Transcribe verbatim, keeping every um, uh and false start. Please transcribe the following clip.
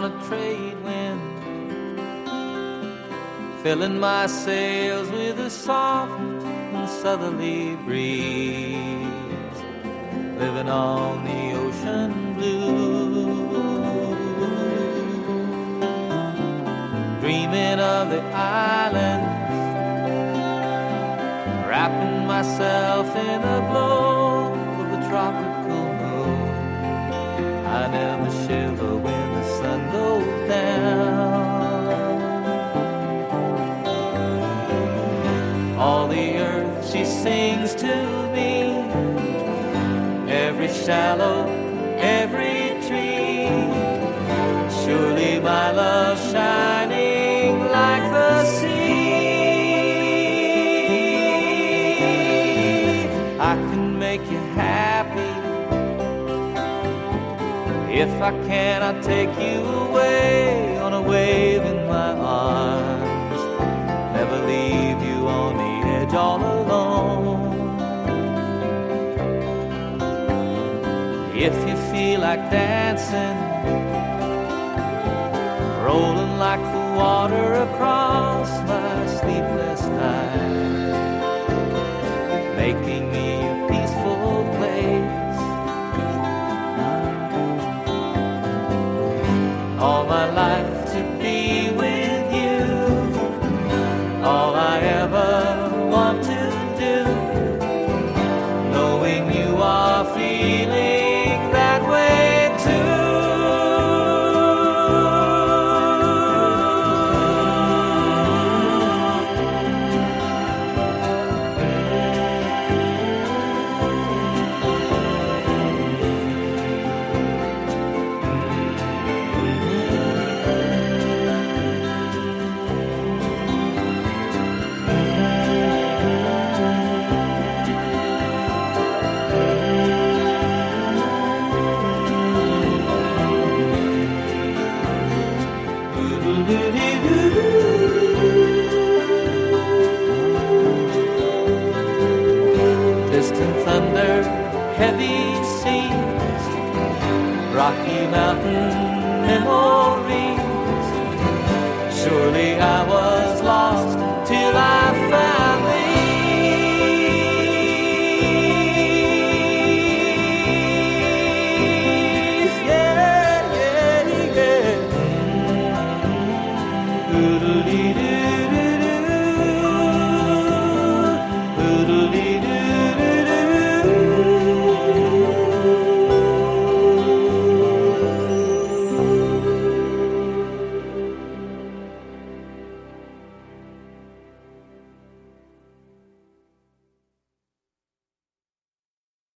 a trade wind, filling my sails with a soft and southerly breeze, living on the ocean blue, dreaming of the islands, wrapping myself in the glow of the tropical moon. I never shiver when the sun goes down. All the earth she sings to me, every shallow, every tree. Surely my love shining like the sea. I can make you happy. If I can, I'll take you away on a wave in my arms. Never leave you on the edge all alone. If you feel like dancing, rolling like the water across my sleepless night, making me a peaceful place. All my life to be with you, all I ever want to do, knowing you are feeling that way too. Distant thunder, heavy seas, Rocky Mountain memories.